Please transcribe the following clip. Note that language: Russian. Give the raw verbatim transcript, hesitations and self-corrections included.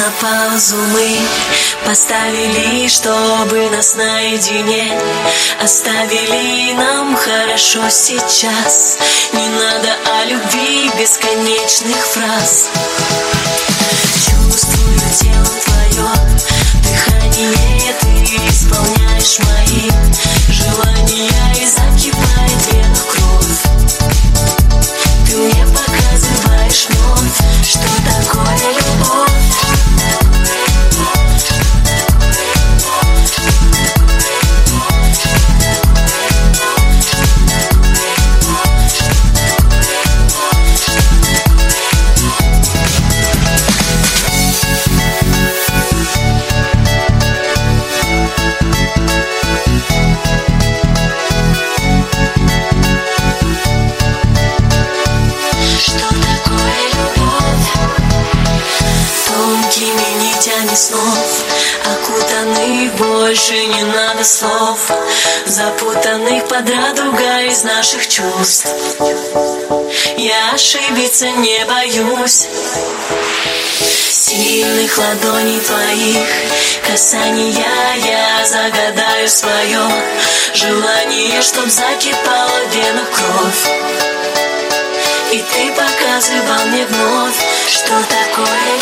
на паузу мы поставили, чтобы нас наедине оставили. Нам хорошо сейчас, не надо о любви бесконечных фраз. Чувствую телом твое дыхание, ты исполняешь мои желания, и закипает в венах кровь. Ты мне показываешь вновь, что такое любовь. Снов, окутанных больше не надо слов, запутанных под радугой из наших чувств. Я ошибиться не боюсь. Сильных ладоней твоих касания я загадаю свое желание, чтоб закипала в венах кровь. И ты показывал мне вновь, что такое